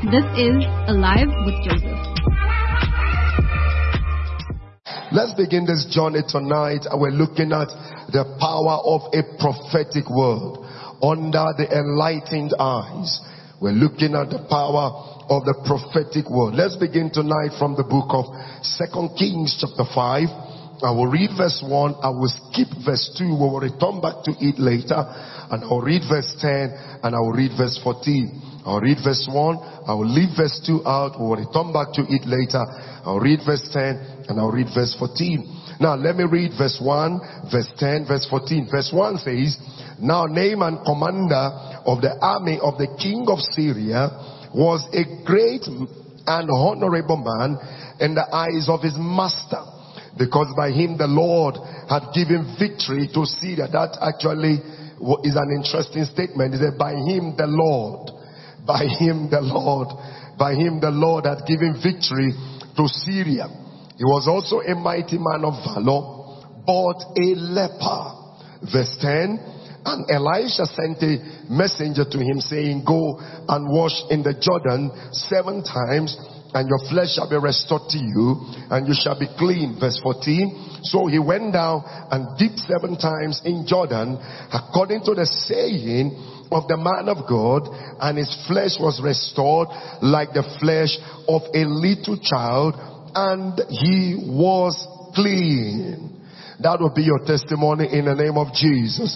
This is Alive with Joseph. Let's begin this journey tonight. We're looking at the power of a prophetic word under the enlightened eyes. We're looking at the power of the prophetic word. Let's begin tonight from the book of 2 Kings chapter 5. I will read verse 1. I will skip verse 2. We will return back to it later. And I'll read verse 10 and I will read verse 14. I'll read verse 1. I will leave verse 2 out. We will return back to it later. I'll read verse 10 and I'll read verse 14. Now let me read verse 1, verse 10, verse 14. Verse 1 says, Now Naaman, commander of the army of the king of Syria, was a great and honorable man in the eyes of his master, because by him the Lord had given victory to Syria. That actually is an interesting statement. He said, by him the Lord, by him the Lord, by him the Lord had given victory to Syria. He was also a mighty man of valor, but a leper. Verse 10, and Elisha sent a messenger to him, saying, Go and wash in the Jordan 7 times, and your flesh shall be restored to you, and you shall be clean. Verse 14, so he went down and dipped 7 times in Jordan, according to the saying of the man of God, and his flesh was restored like the flesh of a little child, and he was clean. That will be your testimony in the name of Jesus.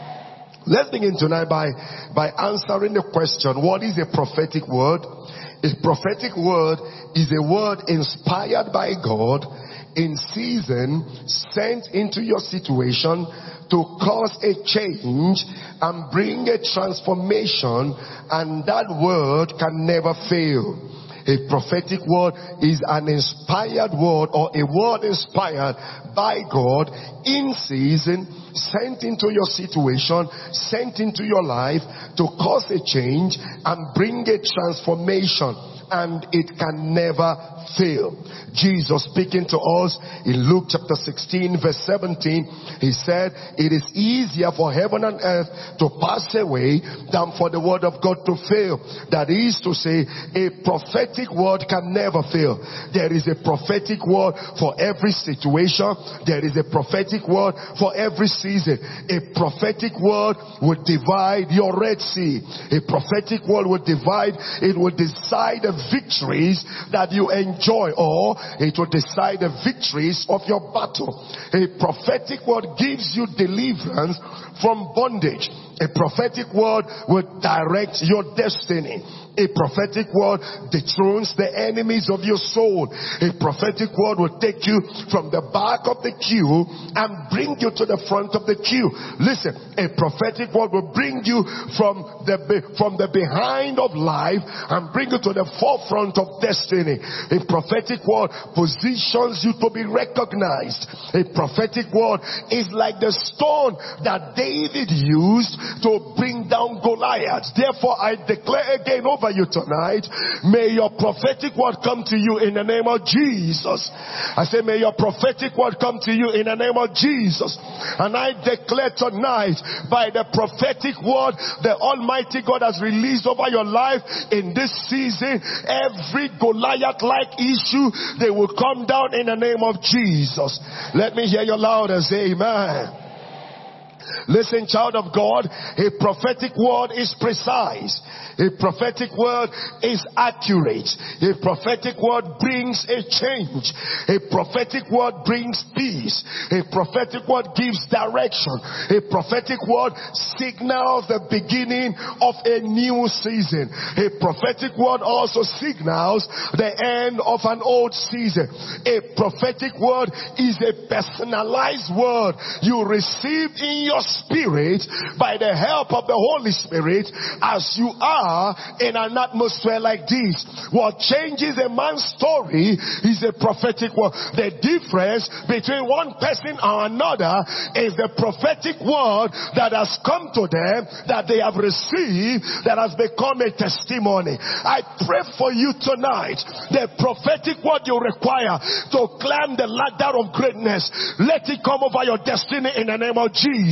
Let's begin tonight by answering the question, what is a prophetic word? A prophetic word is a word inspired by God in season, sent into your situation to cause a change and bring a transformation, and that word can never fail. A prophetic word is an inspired word, or a word inspired by God in season, sent into your situation, sent into your life to cause a change and bring a transformation, and it can never fail. Jesus speaking to us in Luke chapter 16 verse 17, he said, it is easier for heaven and earth to pass away than for the word of God to fail. That is to say, a prophetic word can never fail. There is a prophetic word for every situation. There is a prophetic word for every season. A prophetic word will divide your Red Sea. A prophetic word will divide, it will decide the victories that you enjoy, or it will decide the victories of your battle. A prophetic word gives you deliverance from bondage. A prophetic word will direct your destiny. A prophetic word dethrones the enemies of your soul. A prophetic word will take you from the back of the queue and bring you to the front of the queue. Listen, a prophetic word will bring you from the behind of life and bring you to the forefront of destiny. A prophetic word positions you to be recognized. A prophetic word is like the stone that David used to bring down Goliath. Therefore, I declare again over you tonight, may your prophetic word come to you in the name of Jesus. I say, may your prophetic word come to you in the name of Jesus. And I declare tonight, by the prophetic word the Almighty God has released over your life in this season, every Goliath-like issue, they will come down in the name of Jesus. Let me hear you loud and say amen. Listen, child of God, a prophetic word is precise. A prophetic word is accurate. A prophetic word brings a change. A prophetic word brings peace. A prophetic word gives direction. A prophetic word signals the beginning of a new season. A prophetic word also signals the end of an old season. A prophetic word is a personalized word you receive in your spirit by the help of the Holy Spirit as you are in an atmosphere like this. What changes a man's story is a prophetic word. The difference between one person and another is the prophetic word that has come to them, that they have received, that has become a testimony. I pray for you tonight, the prophetic word you require to climb the ladder of greatness, let it come over your destiny in the name of Jesus.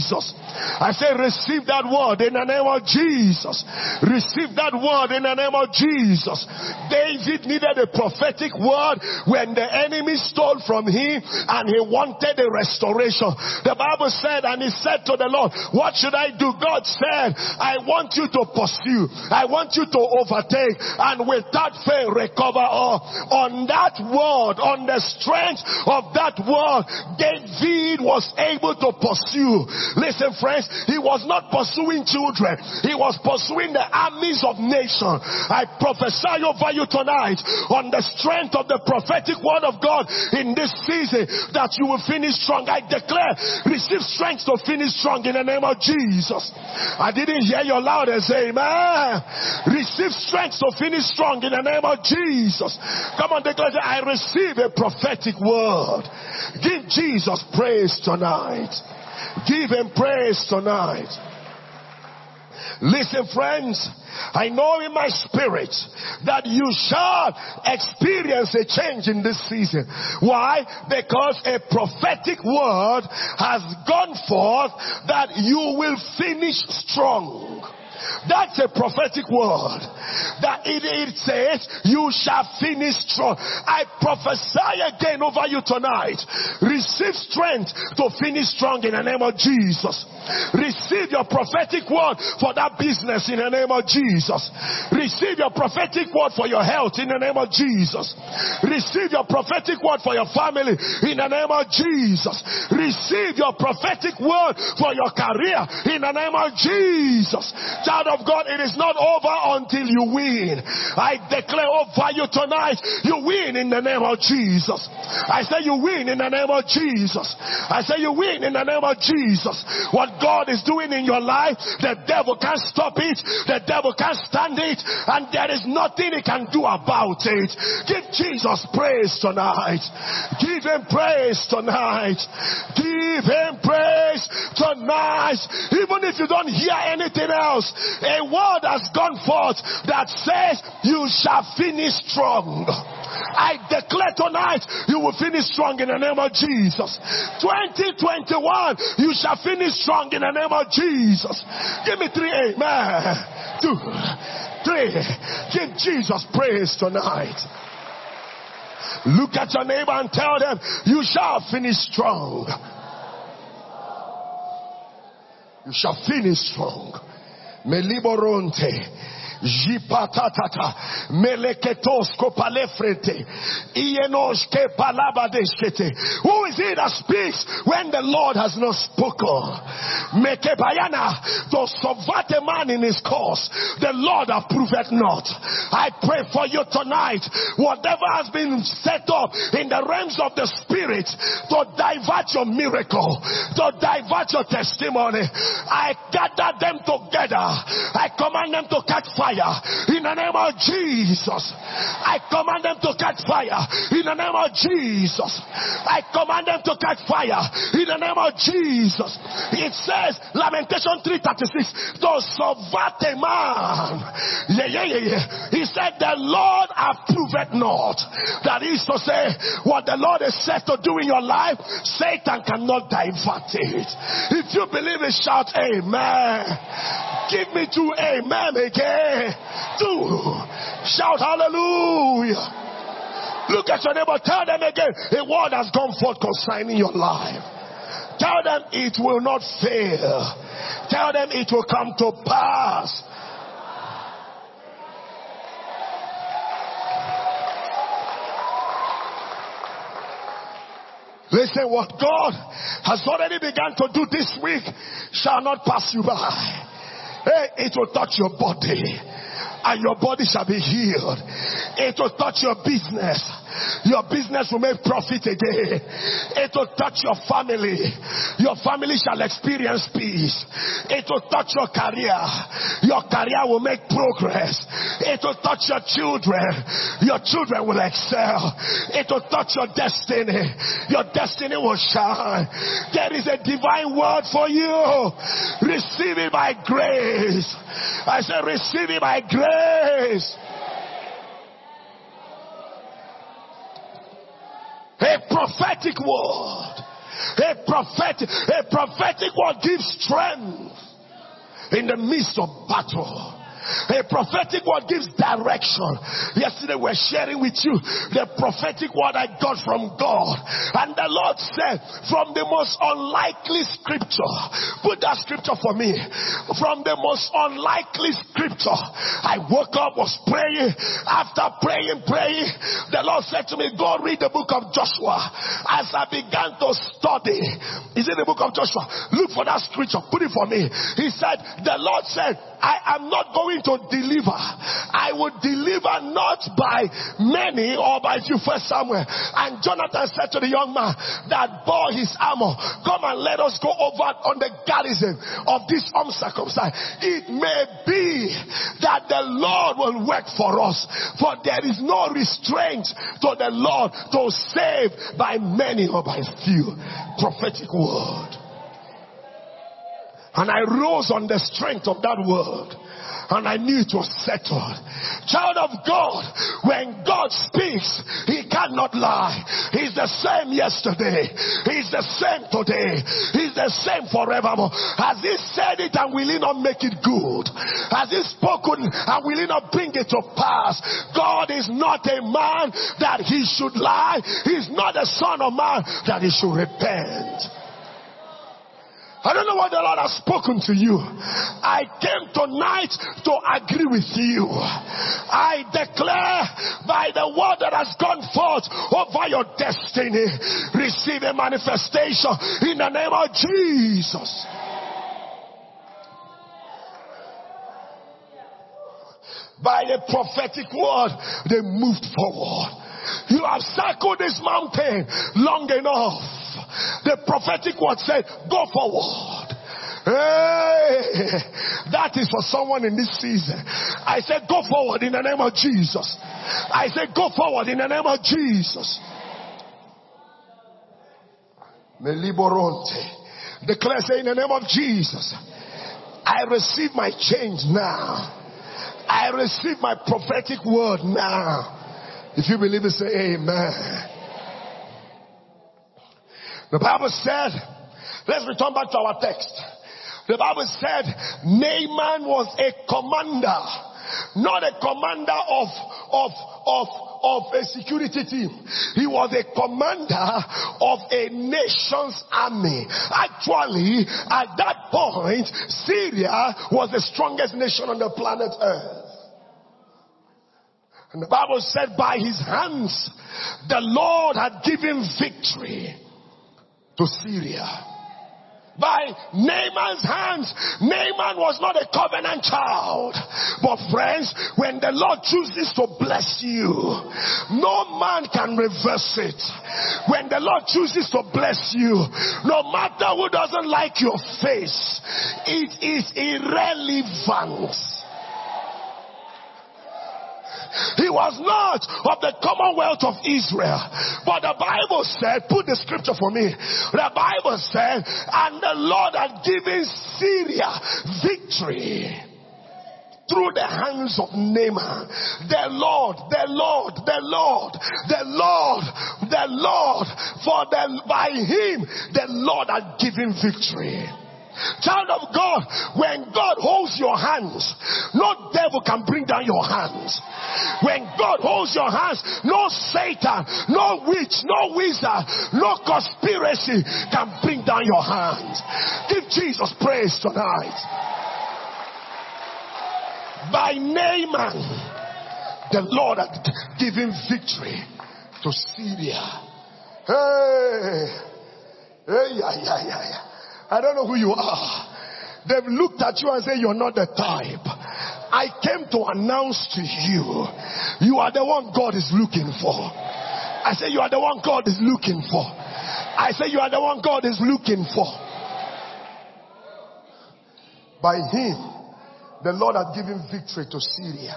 Jesus. I say receive that word in the name of Jesus. Receive that word in the name of Jesus. David needed a prophetic word when the enemy stole from him and he wanted a restoration. The Bible said, and he said to the Lord, what should I do? God said, I want you to pursue. I want you to overtake, and without fail recover all. On that word, on the strength of that word, David was able to pursue. Listen, friends, he was not pursuing children. He was pursuing the armies of nations. I prophesy over you tonight on the strength of the prophetic word of God in this season that you will finish strong. I declare, receive strength to finish strong in the name of Jesus. I didn't hear your loudest amen. Receive strength to finish strong in the name of Jesus. Come on, declare, I receive a prophetic word. Give Jesus praise tonight. Give him praise tonight. Listen, friends, I know in my spirit that you shall experience a change in this season. Why? Because a prophetic word has gone forth that you will finish strong. That's a prophetic word. That it says you shall finish strong. I prophesy again over you tonight. Receive strength to finish strong in the name of Jesus. Receive your prophetic word for that business in the name of Jesus. Receive your prophetic word for your health in the name of Jesus. Receive your prophetic word for your family in the name of Jesus. Receive your prophetic word for your career in the name of Jesus. Child of God, it is not over until you win. I declare over you tonight, you win in the name of Jesus. I say you win in the name of Jesus. I say you win in the name of Jesus. What God is doing in your life, the devil can't stop it. The devil can't stand it. And there is nothing he can do about it. Give Jesus praise tonight. Give him praise tonight. Give him praise tonight. Even if you don't hear anything else, a word has gone forth that says you shall finish strong. I declare tonight you will finish strong in the name of Jesus. 2021, you shall finish strong in the name of Jesus. Give me 3 amen. 2, 3. Give Jesus praise tonight. Look at your neighbor and tell them you shall finish strong. You shall finish strong. Meliboronte. Jipatatata meleketosko palefrete ienoshke palabadeshkete. Who is it that speaks when the Lord has not spoken? Mekebayana, to subvert a man in his cause, the Lord approveth not. I pray for you tonight, whatever has been set up in the realms of the spirit to divert your miracle, to divert your testimony, I gather them together. I command them to catch fire in the name of Jesus. I command them to catch fire in the name of Jesus. I command them to catch fire in the name of Jesus. It says, Lamentation 3:36, to subvert a man. He said, the Lord approveth not. That is to say, what the Lord is set to do in your life, Satan cannot divert it. If you believe it, shout amen. Give me 2 amen again. 2. Shout hallelujah. Look at your neighbor. Tell them again. A word has gone forth concerning your life. Tell them it will not fail. Tell them it will come to pass. Listen, what God has already begun to do this week shall not pass you by. Hey, it will touch your body, and your body shall be healed. It will touch your business. Your business will make profit again. It will touch your family. Your family shall experience peace. It will touch your career. Your career will make progress. It will touch your children. Your children will excel. It will touch your destiny. Your destiny will shine. There is a divine word for you. Receive it by grace. I say receive it by grace. A prophetic word. A prophetic word gives strength in the midst of battle. A prophetic word gives direction. Yesterday we're sharing with you the prophetic word I got from God. And the Lord said, from the most unlikely scripture, put that scripture for me. From the most unlikely scripture, I woke up, was praying. After praying, the Lord said to me, go read the book of Joshua. As I began to study, is it the book of Joshua? Look for that scripture, put it for me. He said, the Lord said, I am not going to deliver. I will deliver not by many or by few. First Samuel. And Jonathan said to the young man that bore his armor, come and let us go over on the garrison of this uncircumcised. It may be that the Lord will work for us, for there is no restraint to the Lord to save by many or by few. Prophetic word. And I rose on the strength of that word. And I knew it was settled. Child of God, when God speaks, He cannot lie. He's the same yesterday. He's the same today. He's the same forevermore. Has He said it and will He not make it good? Has He spoken and will He not bring it to pass? God is not a man that He should lie. He's not a son of man that He should repent. I don't know what the Lord has spoken to you. I came tonight to agree with you. I declare by the word that has gone forth over your destiny, receive a manifestation in the name of Jesus. By the prophetic word, they moved forward. You have circled this mountain long enough. The prophetic word said, go forward. Hey, that is for someone in this season. I said, go forward in the name of Jesus. I said, go forward in the name of Jesus. Meliboronte. Declare, say, in the name of Jesus, I receive my change now. I receive my prophetic word now. If you believe it, say amen. The Bible said, let's return back to our text. The Bible said Naaman was a commander, not a commander of a security team. He was a commander of a nation's army. Actually, at that point, Syria was the strongest nation on the planet Earth. And the Bible said by his hands, the Lord had given victory to Syria. By Naaman's hands, Naaman was not a covenant child. But friends, when the Lord chooses to bless you, no man can reverse it. When the Lord chooses to bless you, no matter who doesn't like your face, it is irrelevant. He was not of the Commonwealth of Israel. But the Bible said, put the scripture for me. The Bible said, and the Lord had given Syria victory through the hands of Naaman. The Lord, by him, the Lord had given victory. Child of God, when God holds your hands, no devil can bring down your hands. When God holds your hands, no Satan, no witch, no wizard, no conspiracy can bring down your hands. Give Jesus praise tonight. By Naaman, the Lord had given victory to Syria. I don't know who you are. They've looked at you and said you're not the type. I came to announce to you, you are the one God is looking for. I say you are the one God is looking for. I say you are the one God is looking for. By him, the Lord had given victory to Syria.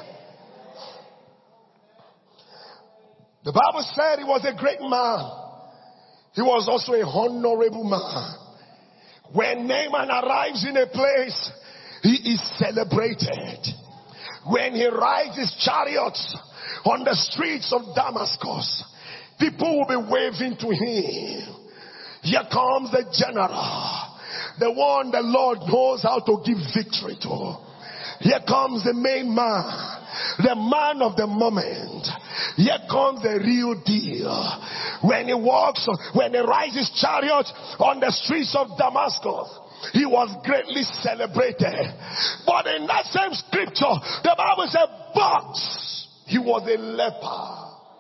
The Bible said he was a great man. He was also a honorable man. When Naaman arrives in a place, he is celebrated. When he rides his chariots on the streets of Damascus, people will be waving to him. Here comes the general, the one the Lord knows how to give victory to. Here comes the main man, the man of the moment. Here comes the real deal. When he walks, when he rides his chariot on the streets of Damascus, he was greatly celebrated. But in that same scripture, the Bible said, but he was a leper.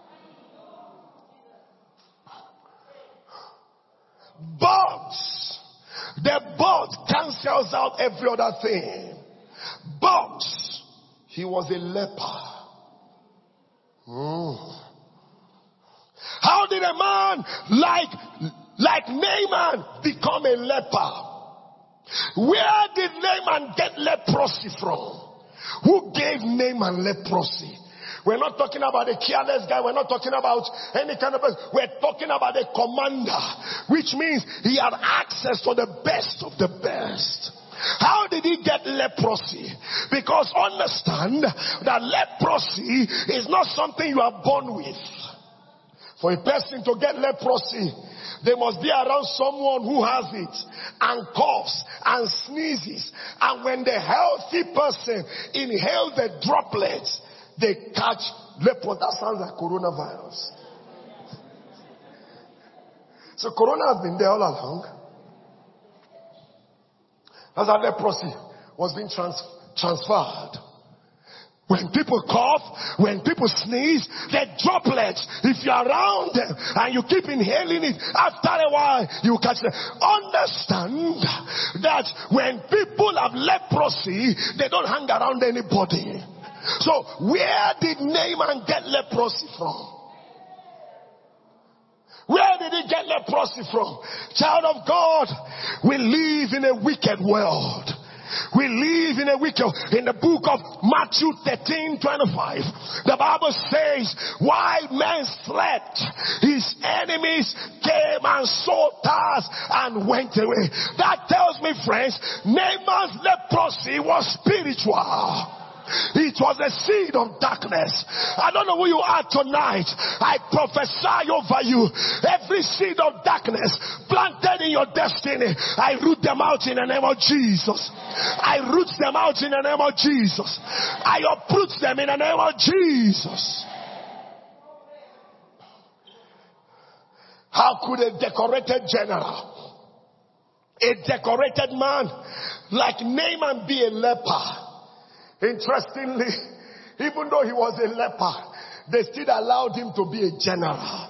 But the but cancels out every other thing. But he was a leper. How did a man like Naaman become a leper? Where did Naaman get leprosy from? Who gave Naaman leprosy? We're not talking about a careless guy. We're not talking about any kind of person. We're talking about a commander, which means he had access to the best of the best. How did he get leprosy? Because understand that leprosy is not something you are born with. For a person to get leprosy, they must be around someone who has it, and coughs and sneezes. And when the healthy person inhales the droplets, they catch leprosy. That sounds like coronavirus. So corona has been there all along. That's how leprosy was being transferred. When people cough, when people sneeze, the droplets, if you're around them and you keep inhaling it, after a while you catch them. Understand that when people have leprosy, they don't hang around anybody. So where did Naaman get leprosy from? Where did he get leprosy from? Child of God, we live in a wicked world. We live in a wicked. In the book of Matthew 13:25, the Bible says, while men slept, his enemies came and sowed tares and went away. That tells me, friends, Naaman's leprosy was spiritual. It was a seed of darkness. I don't know who you are tonight. I prophesy over you. Every seed of darkness planted in your destiny, I root them out in the name of Jesus. I root them out in the name of Jesus. I uproot them in the name of Jesus. How could a decorated general, a decorated man like Naaman be a leper? Interestingly, even though he was a leper, they still allowed him to be a general.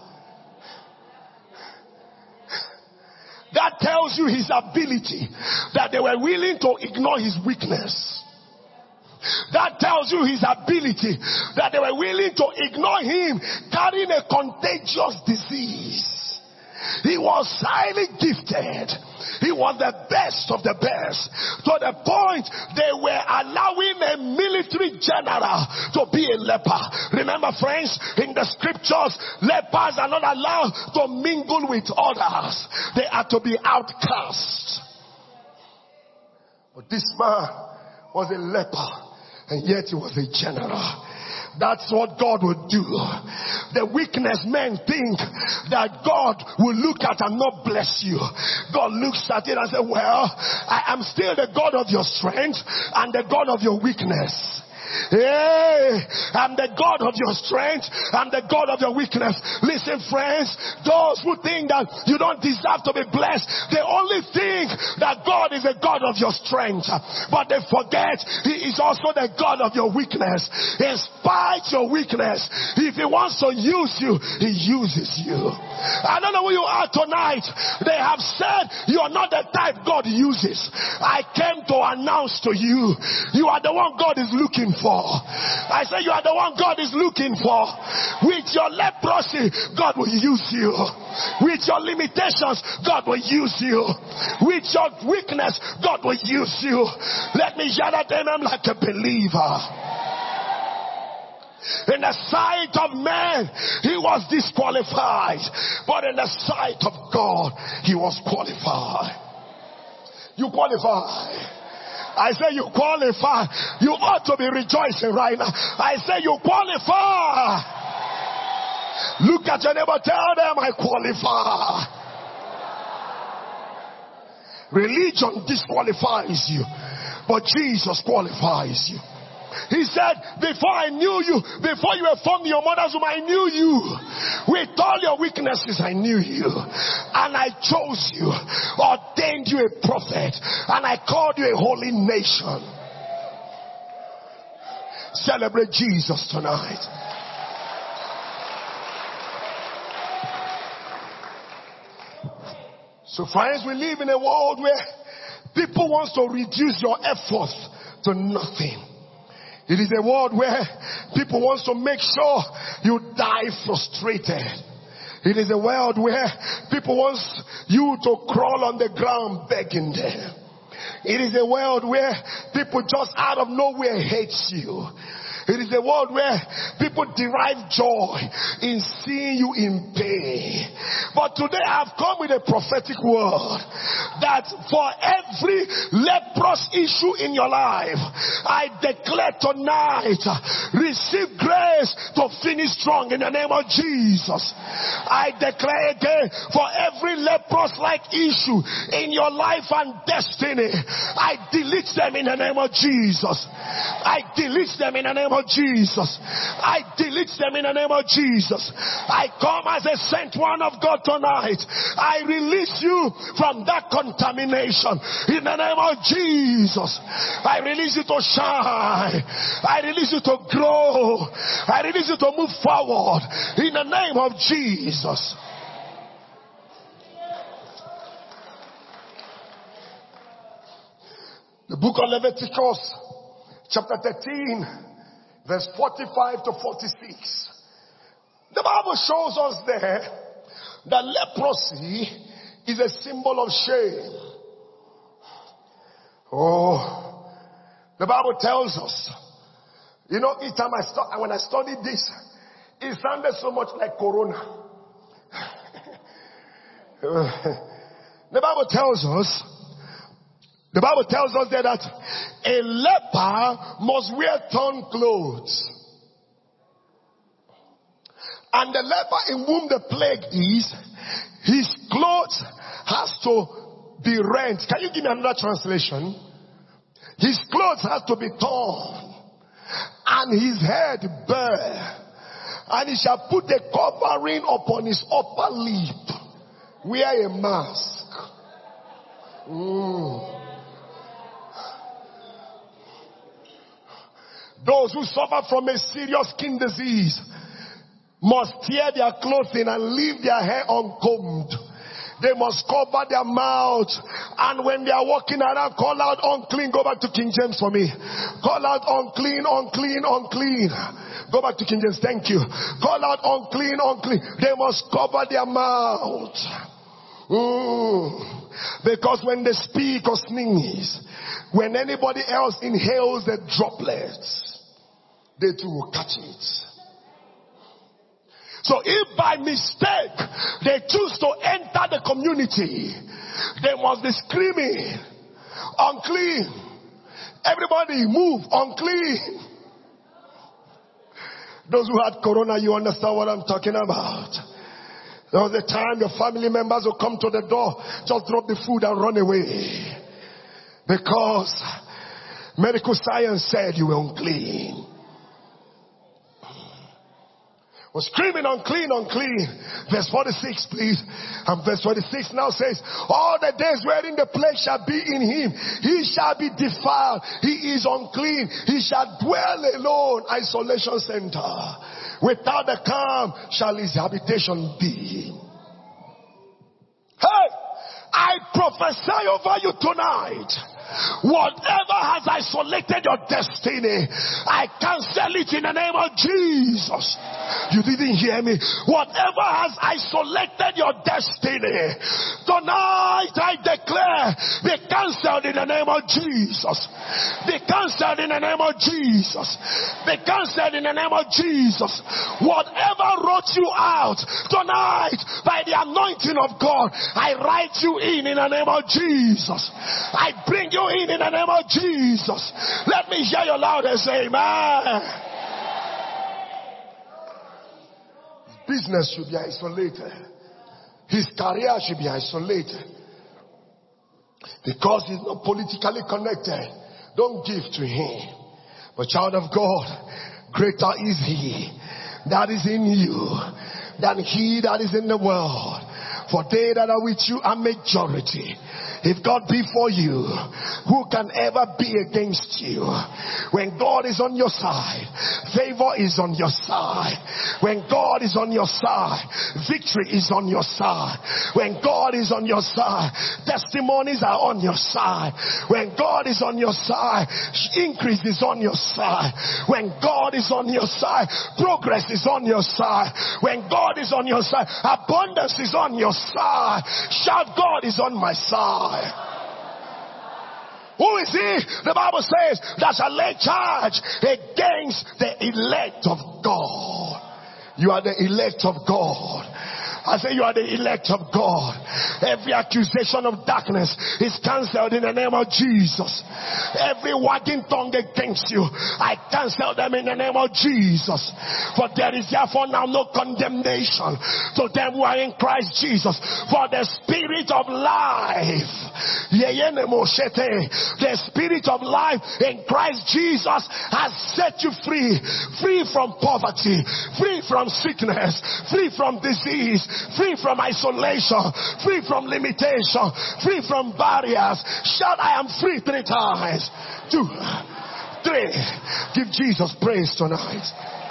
That tells you his ability, that they were willing to ignore his weakness. That tells you his ability, that they were willing to ignore him carrying a contagious disease. He was highly gifted. He was the best of the best. To the point they were allowing a military general to be a leper. Remember, friends, in the scriptures, lepers are not allowed to mingle with others. They are to be outcast. But this man was a leper, and yet he was a general. That's what God will do. The weakness men think that God will look at and not bless you. God looks at it and says, well, I am still the God of your strength and the God of your weakness. Hey, I'm the God of your strength. I'm the God of your weakness. Listen, friends, those who think that you don't deserve to be blessed, they only think that God is a God of your strength, but they forget He is also the God of your weakness. In spite of your weakness, if He wants to use you, He uses you. I don't know who you are tonight. They have said you are not the type God uses. I came to announce to you, you are the one God is looking for. I say you are the one God is looking for. With your leprosy, God will use you. With your limitations, God will use you. With your weakness, God will use you. Let me shout at them like a believer. In the sight of man, he was disqualified, but in the sight of God, he was qualified. You qualify. I say you qualify. You ought to be rejoicing right now. I say you qualify. Look at your neighbor, tell them I qualify. Religion disqualifies you, but Jesus qualifies you. He said, before I knew you, before you were formed in your mother's womb, I knew you. With all your weaknesses, I knew you. And I chose you, ordained you a prophet, and I called you a holy nation. Celebrate Jesus tonight. So friends, we live in a world where people want to reduce your effort to nothing. It is a world where people want to make sure you die frustrated. It is a world where people want you to crawl on the ground begging them. It is a world where people just out of nowhere hate you. It is a world where people derive joy in seeing you in pain. But today I've come with a prophetic word that for every leprous issue in your life, I declare tonight, receive grace to finish strong in the name of Jesus. I declare again, for every leprous-like issue in your life and destiny, I delete them in the name of Jesus. I delete them in the name of Jesus. I delete them in the name of Jesus. I come as a sent one of God tonight. I release you from that contamination in the name of Jesus. I release you to shine. I release you to grow. I release you to move forward in the name of Jesus. The book of Leviticus, chapter 13, verse 45 to 46. The Bible shows us there that leprosy is a symbol of shame. Oh, the Bible tells us, you know, each time when I studied this, it sounded so much like Corona. The Bible tells us there that a leper must wear torn clothes. And the leper in whom the plague is, his clothes has to be rent. Can you give me another translation? His clothes has to be torn and his head bare. And he shall put the covering upon his upper lip. Wear a mask. Those who suffer from a serious skin disease must tear their clothing and leave their hair uncombed. They must cover their mouth. And when they are walking around, call out unclean. Go back to King James for me. Call out unclean, unclean, unclean. Go back to King James. Thank you. Call out unclean, unclean. They must cover their mouth. Because when they speak or sneeze, when anybody else inhales the droplets, they too will catch it. So if by mistake they choose to enter the community, they must be screaming, unclean. Everybody move, unclean. Those who had corona, you understand what I'm talking about. There was a time your family members will come to the door, just drop the food and run away. Because medical science said you were unclean. Was screaming unclean, unclean. Verse 46, please. And verse 46 now says, all the days wherein the plague shall be in him, he shall be defiled. He is unclean. He shall dwell alone. Isolation center. Without the calm shall his habitation be. Hey, I prophesy over you tonight. Whatever has isolated your destiny, I cancel it in the name of Jesus. You didn't hear me. Whatever has isolated your destiny, tonight I declare, be cancelled in the name of Jesus. Be cancelled in the name of Jesus. Be cancelled in the name of Jesus. Whatever wrote you out tonight, by the anointing of God, I write you in the name of Jesus. I bring you in the name of Jesus. Let me hear you loud and say amen. His business should be isolated. His career should be isolated. Because he's not politically connected, don't give to him. But child of God, greater is he that is in you than he that is in the world. For they that are with you are majority. If God be for you, who can ever be against you? When God is on your side, favor is on your side. When God is on your side, victory is on your side. When God is on your side, testimonies are on your side. When God is on your side, increase is on your side. When God is on your side, progress is on your side. When God is on your side, abundance is on your side. Shout, God is on my side. Who is he? The Bible says that shall lay charge against the elect of God. You are the elect of God. I say you are the elect of God. Every accusation of darkness is cancelled in the name of Jesus. Every wagging tongue against you, I cancel them in the name of Jesus. For there is therefore now no condemnation to them who are in Christ Jesus. For the spirit of life, the spirit of life in Christ Jesus has set you free. Free from poverty, free from sickness, free from disease, free from isolation, free from limitation, free from barriers. Shout, I am free 3 times. 2, 3. Give Jesus praise tonight.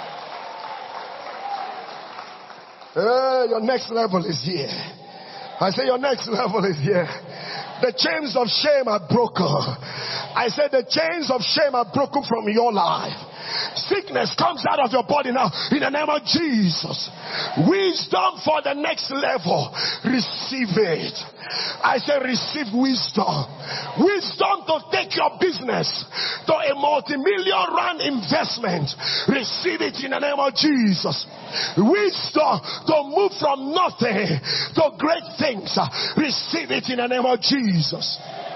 Your next level is here. I say your next level is here. The chains of shame are broken. I said the chains of shame are broken from your life. Sickness comes out of your body now in the name of Jesus. Wisdom for the next level. Receive it. I say receive wisdom. Wisdom to take your business to a multi-million rand investment. Receive it in the name of Jesus. Wisdom to move from nothing to great things. Receive it in the name of Jesus.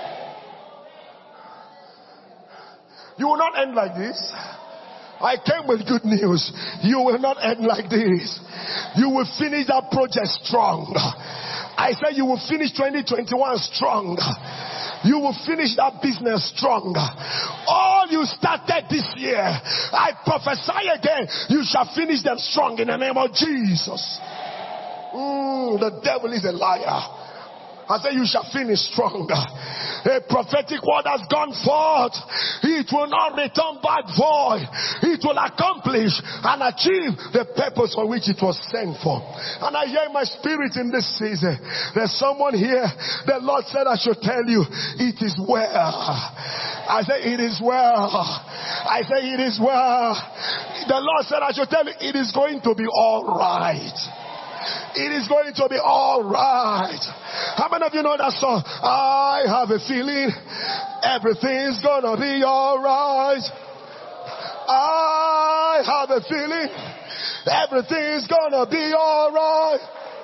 You will not end like this. I came with good news. You will not end like this. You will finish that project strong. I said you will finish 2021 strong. You will finish that business strong. All you started this year, I prophesy again, you shall finish them strong in the name of Jesus. The devil is a liar. I say you shall finish strong. A prophetic word has gone forth. It will not return back void. It will accomplish and achieve the purpose for which it was sent for. And I hear my spirit in this season. There's someone here. The Lord said I should tell you, it is well. I say it is well. I say it is well. The Lord said I should tell you, it is going to be all right. It is going to be all right. How many of you know that song? I have a feeling everything's gonna be all right. I have a feeling everything's gonna be all right.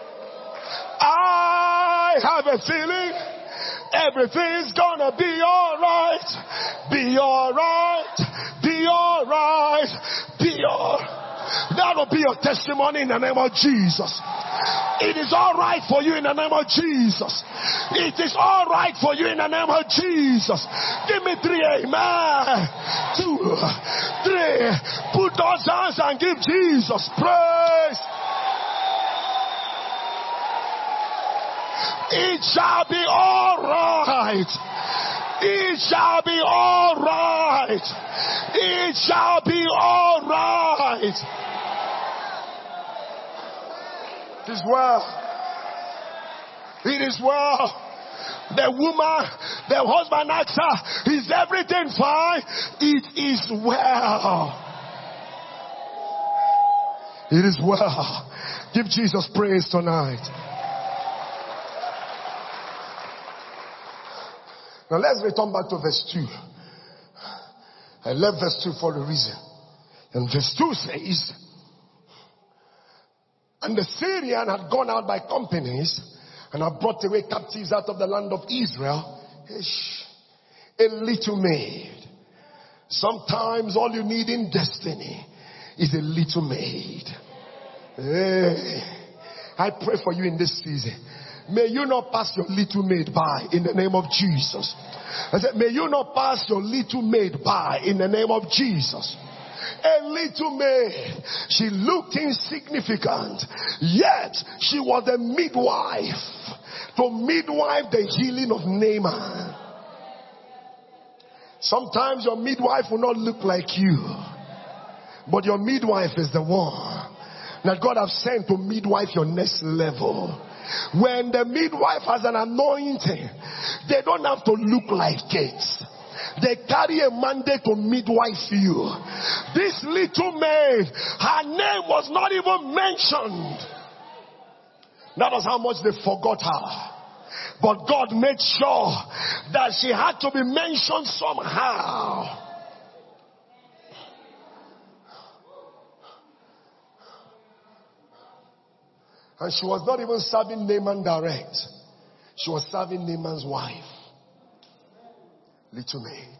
I have a feeling everything's gonna be all right. Be all right. Be all right. Be all right. That will be your testimony in the name of Jesus. It is all right for you in the name of Jesus. It is all right for you in the name of Jesus. Give me 3 amen. 2, 3. Put those hands and give Jesus praise. It shall be all right. It shall be all right. It shall be all right. It is well. It is well. The woman, the husband asked her, is everything fine? It is well. It is well. Give Jesus praise tonight. Now let's return back to verse 2. I left verse 2 for a reason. And verse 2 says, and the Syrian had gone out by companies and had brought away captives out of the land of Israel. A little maid. Sometimes all you need in destiny is a little maid. Hey, I pray for you in this season may you not pass your little maid by in the name of Jesus. I said, may you not pass your little maid by in the name of Jesus. A little maid, she looked insignificant, yet she was the midwife to midwife the healing of Naaman. Sometimes your midwife will not look like you, but your midwife is the one that God has sent to midwife your next level. When the midwife has an anointing, they don't have to look like it. They carry a mandate to midwife you. This little maid, her name was not even mentioned. That was how much they forgot her. But God made sure that she had to be mentioned somehow. And she was not even serving Naaman direct. She was serving Naaman's wife. Little maid.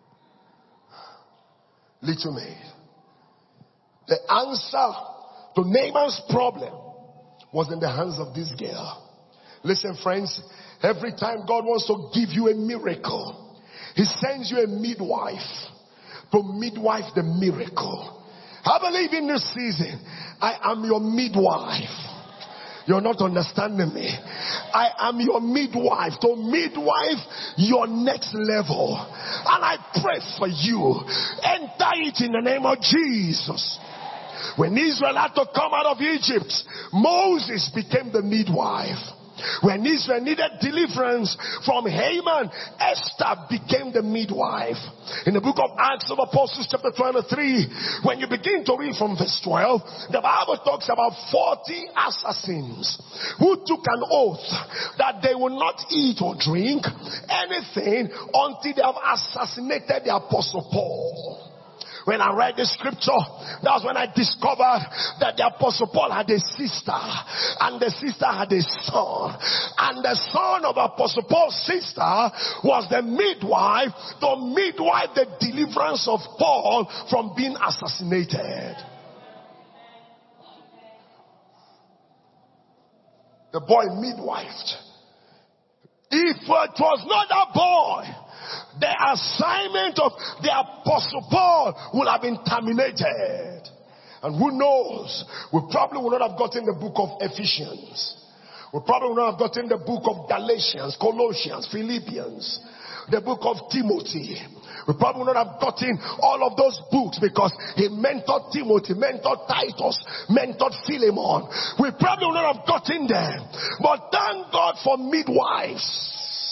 Little maid. The answer to Naaman's problem was in the hands of this girl. Listen, friends, every time God wants to give you a miracle, He sends you a midwife to midwife the miracle. I believe in this season, I am your midwife. You're not understanding me. I am your midwife to midwife your next level. And I pray for you. Enter it in the name of Jesus. When Israel had to come out of Egypt, Moses became the midwife. When Israel needed deliverance from Haman, Esther became the midwife. In the book of Acts of Apostles chapter 23, when you begin to read from verse 12, the Bible talks about 40 assassins who took an oath that they will not eat or drink anything until they have assassinated the Apostle Paul. When I read the scripture, that was when I discovered that the Apostle Paul had a sister, and the sister had a son. And the son of Apostle Paul's sister was the midwife to midwife the deliverance of Paul from being assassinated. The boy midwifed. If it was not that boy, the assignment of the Apostle Paul would have been terminated. And who knows, we probably would not have gotten the book of Ephesians. We probably would not have gotten the book of Galatians, Colossians, Philippians, the book of Timothy. We probably would not have gotten all of those books because he mentored Timothy, mentored Titus, mentored Philemon. We probably would not have gotten them. But thank God for midwives.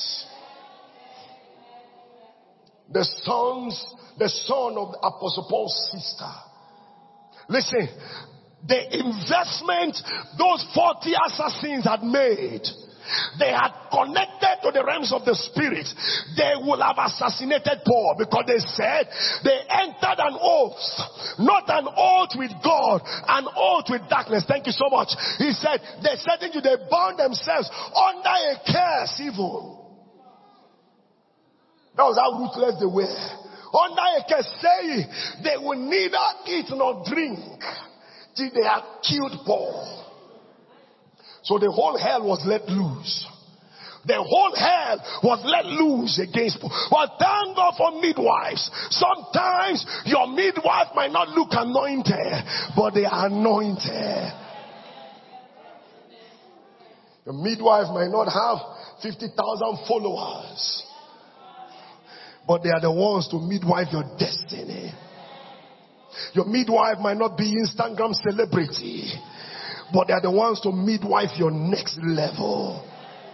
The son of the Apostle Paul's sister. Listen, the investment those 40 assassins had made, they had connected to the realms of the spirit. They would have assassinated Paul because they said they entered an oath, not an oath with God, an oath with darkness. Thank you so much. He said they said to you, they bound themselves under a curse even. That was how ruthless they were. Under a curse, saying they will neither eat nor drink till they had killed Paul. So the whole hell was let loose. The whole hell was let loose against Paul. But thank God for midwives. Sometimes your midwife might not look anointed, but they are anointed. Your midwife might not have 50,000 followers, but they are the ones to midwife your destiny. Your midwife might not be Instagram celebrity, but they are the ones to midwife your next level.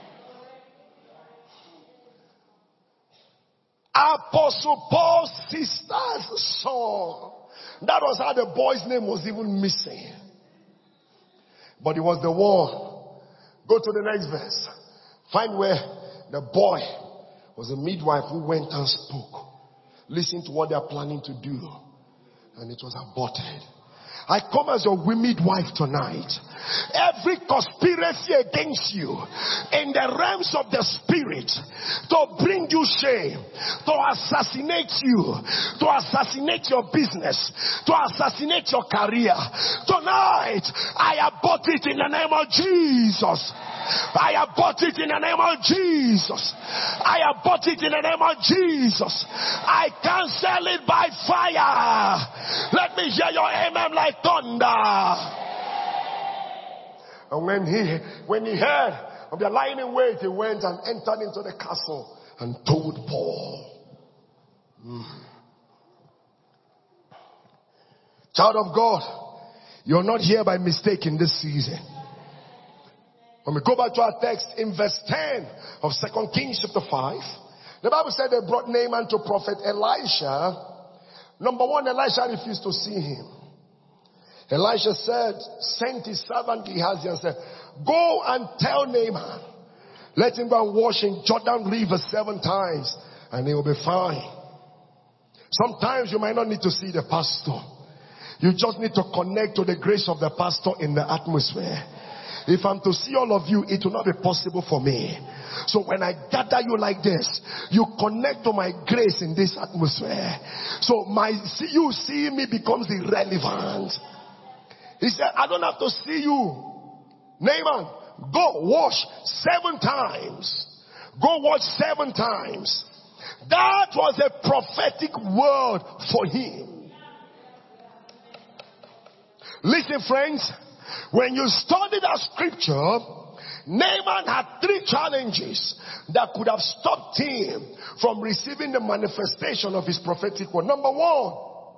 Apostle Paul's sister's son. That was how the boy's name was even missing. But it was the one. Go to the next verse. Find where the boy was a midwife who went and spoke. Listen to what they are planning to do. And it was aborted. I come as your midwife tonight. Every conspiracy against you in the realms of the spirit to bring you shame, to assassinate you, to assassinate your business, to assassinate your career. Tonight, I abort it in the name of Jesus. I abort it in the name of Jesus. I abort it in the name of Jesus. I cancel it by fire. Let me hear your amen like thunder. And when he heard of the lying in wait, he went and entered into the castle and told Paul. Child of God, you're not here by mistake in this season. When we go back to our text in verse 10 of 2 Kings chapter 5, the Bible said they brought Naaman to prophet Elisha. Number one, Elisha refused to see him. Elisha sent his servant Gehazi and said, go and tell Naaman, let him go and wash in Jordan River 7 times and he will be fine. Sometimes you might not need to see the pastor. You just need to connect to the grace of the pastor in the atmosphere. If I'm to see all of you, it will not be possible for me. So when I gather you like this, you connect to my grace in this atmosphere. So you seeing me becomes irrelevant. He said, I don't have to see you. Naaman, go wash 7 times. Go wash 7 times. That was a prophetic word for him. Listen, friends, when you study that scripture, Naaman had 3 challenges that could have stopped him from receiving the manifestation of his prophetic word. Number 1,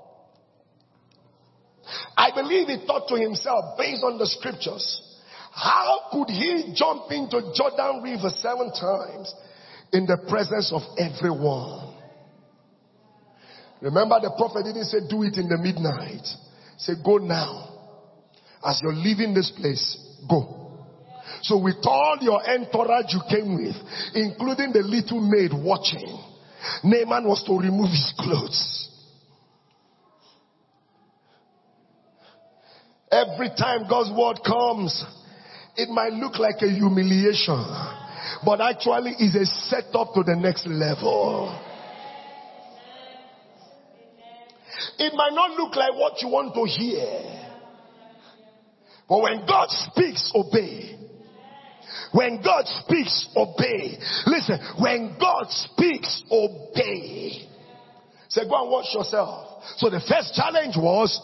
I believe he thought to himself, based on the scriptures, how could he jump into Jordan River 7 times in the presence of everyone? Remember, the prophet didn't say do it in the midnight. He said go now. As you're leaving this place, go. So with all your entourage you came with, including the little maid watching, Naaman was to remove his clothes. Every time God's word comes, it might look like a humiliation, but actually is a setup to the next level. It might not look like what you want to hear, but when God speaks, obey. When God speaks, obey. Listen, when God speaks, obey. Say, go and wash yourself. So the first challenge was,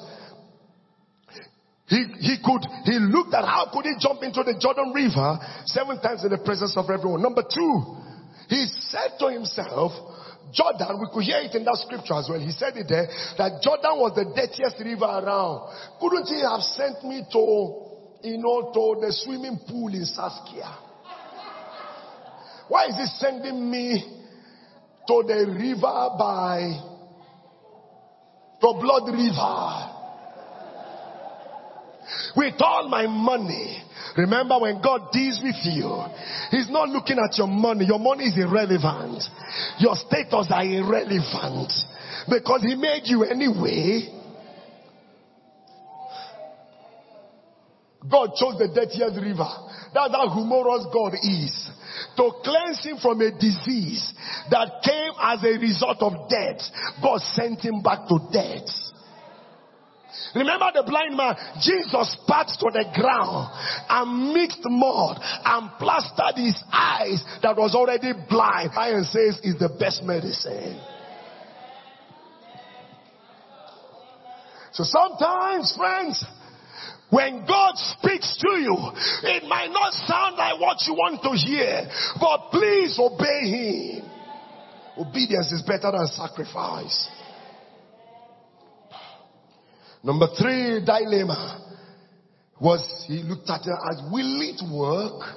he looked at how could he jump into the Jordan River 7 times in the presence of everyone. Number 2, he said to himself, Jordan, we could hear it in that scripture as well. He said it there, that Jordan was the dirtiest river around. Couldn't he have sent me to the swimming pool in Saskia? Why is he sending me to the river the Blood River? With all my money. Remember, when God deals with you, he's not looking at your money. Your money is irrelevant. Your status are irrelevant. Because he made you anyway. God chose the dirtiest river. That's how humorous God is. To cleanse him from a disease that came as a result of death, God sent him back to death. Remember the blind man? Jesus spat to the ground and mixed mud and plastered his eyes that was already blind. Iron says is the best medicine. So sometimes, friends, when God speaks to you, it might not sound like what you want to hear, but please obey him. Obedience is better than sacrifice. Number 3 dilemma was he looked at it as, will it work?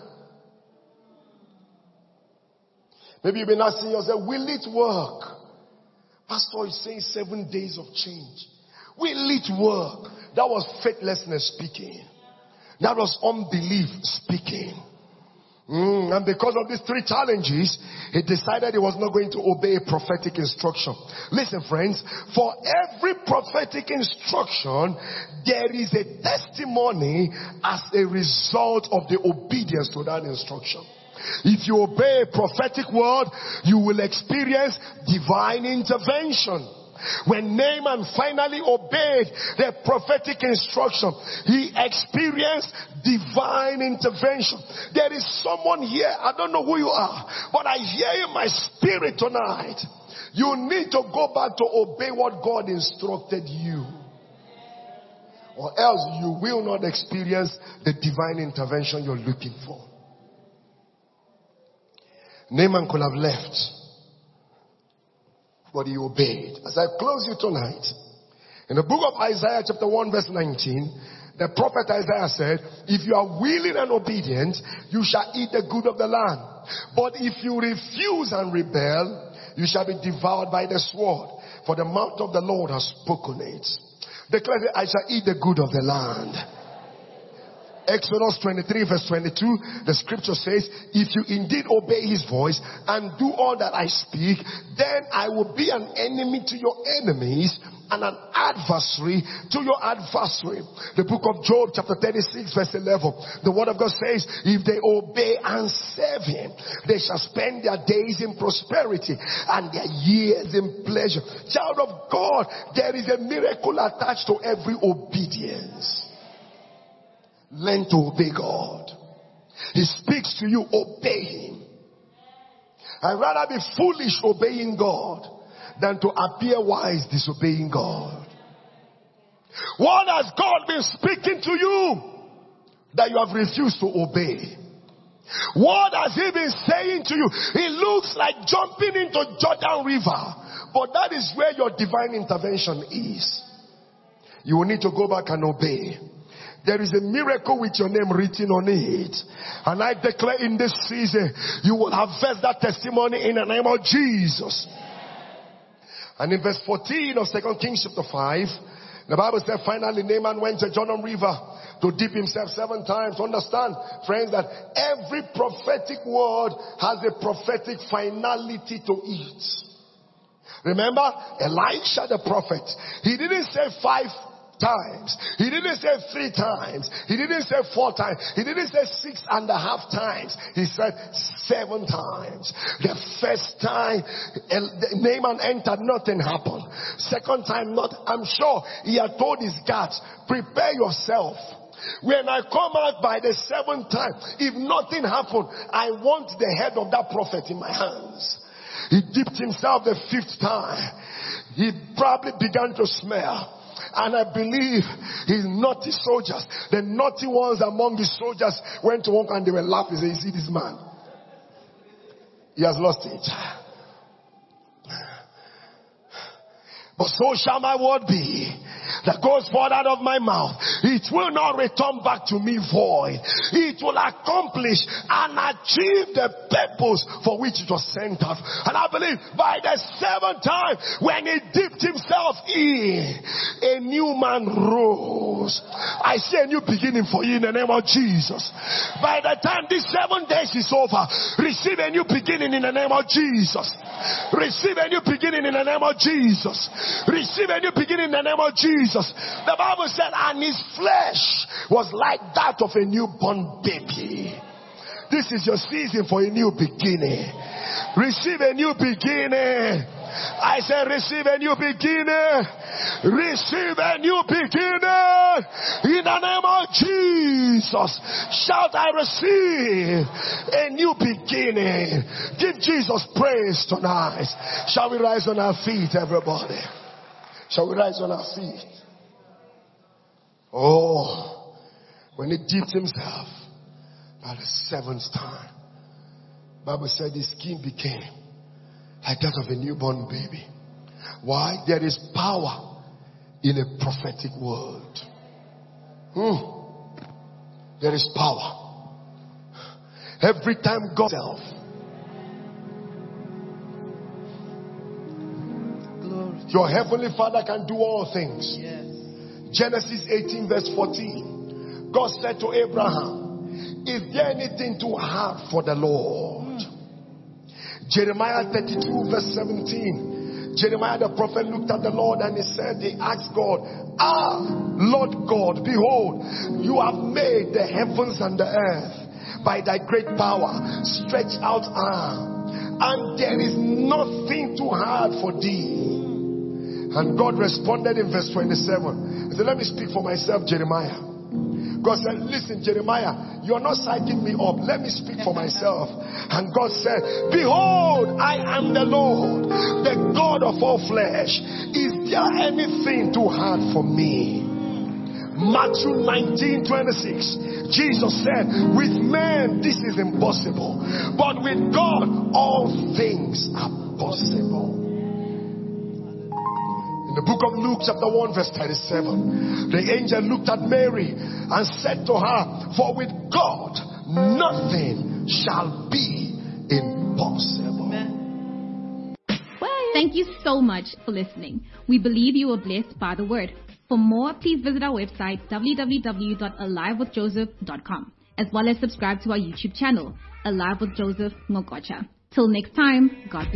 Maybe you've been asking yourself, will it work? Pastor is saying 7 days of change. Will it work? That was faithlessness speaking. That was unbelief speaking. And because of these 3 challenges, he decided he was not going to obey a prophetic instruction. Listen, friends, for every prophetic instruction, there is a testimony as a result of the obedience to that instruction. If you obey a prophetic word, you will experience divine intervention. When Naaman finally obeyed the prophetic instruction, he experienced divine intervention. There is someone here, I don't know who you are, but I hear in my spirit tonight, you need to go back to obey what God instructed you, or else you will not experience the divine intervention you're looking for. Naaman could have left, but he obeyed. As I close you tonight, in the book of Isaiah chapter 1 verse 19, the prophet Isaiah said, if you are willing and obedient, you shall eat the good of the land. But if you refuse and rebel, you shall be devoured by the sword. For the mouth of the Lord has spoken it. Declare that I shall eat the good of the land. Exodus 23 verse 22, the scripture says, if you indeed obey his voice and do all that I speak, then I will be an enemy to your enemies and an adversary to your adversary. The book of Job chapter 36 verse 11, the word of God says, if they obey and serve him, they shall spend their days in prosperity and their years in pleasure. Child of God, there is a miracle attached to every obedience. Learn to obey God. He speaks to you, obey him. I'd rather be foolish obeying God than to appear wise disobeying God. What has God been speaking to you that you have refused to obey? What has he been saying to you? It looks like jumping into Jordan River, but that is where your divine intervention is. You will need to go back and obey. There is a miracle with your name written on it. And I declare in this season, you will harvest that testimony in the name of Jesus. And in verse 14 of 2 Kings chapter 5, the Bible said, finally Naaman went to Jordan River to dip himself 7 times. Understand, friends, that every prophetic word has a prophetic finality to it. Remember, Elisha the prophet, he didn't say 5 times. He didn't say 3 times. He didn't say 4 times. He didn't say 6.5 times. He said 7 times. The first time Naaman entered, nothing happened. Second time, not. I'm sure he had told his guards, prepare yourself. When I come out by the 7th time, if nothing happened, I want the head of that prophet in my hands. He dipped himself the 5th time. He probably began to smell. And I believe his naughty soldiers, the naughty ones among the soldiers, went to work and they were laughing. They said, you see this man? He has lost it. But so shall my word be that goes forth out of my mouth. It will not return back to me void. It will accomplish and achieve the purpose for which it was sent out. And I believe by the 7th time, when he dipped himself in, a new man rose. I see a new beginning for you in the name of Jesus. By the time this 7 days is over, receive a new beginning in the name of Jesus. Receive a new beginning in the name of Jesus. Receive a new beginning in the name of Jesus. The Bible said, and his flesh was like that of a newborn baby. This is your season for a new beginning. Receive a new beginning. I said, receive a new beginning. Receive a new beginning. In the name of Jesus. Shout, I receive a new beginning. Give Jesus praise tonight. Shall we rise on our feet, everybody? Shall we rise on our feet? Oh, when he dipped himself by the 7th time, the Bible said his skin became like that of a newborn baby. Why? There is power in a prophetic word. There is power. Every time God self. Your heavenly Father can do all things. Yes. Genesis 18 verse 14. God said to Abraham, is there anything too hard for the Lord? Jeremiah 32 verse 17. Jeremiah the prophet looked at the Lord and he asked God, Lord God, behold, you have made the heavens and the earth by thy great power, stretch out arm, and there is nothing too hard for thee. And God responded in verse 27. He said, let me speak for myself, Jeremiah. God said, listen, Jeremiah, you're not psyching me up. Let me speak for myself. And God said, behold, I am the Lord, the God of all flesh. Is there anything too hard for me? Matthew 19:26. Jesus said, with men this is impossible, but with God all things are possible. In the book of Luke chapter 1 verse 37, the angel looked at Mary and said to her, for with God nothing shall be impossible. Thank you so much for listening. We believe you were blessed by the word. For more, please visit our website www.alivewithjoseph.com, as well as subscribe to our YouTube channel, Alive with Joseph Ngokocha. Till next time, God bless.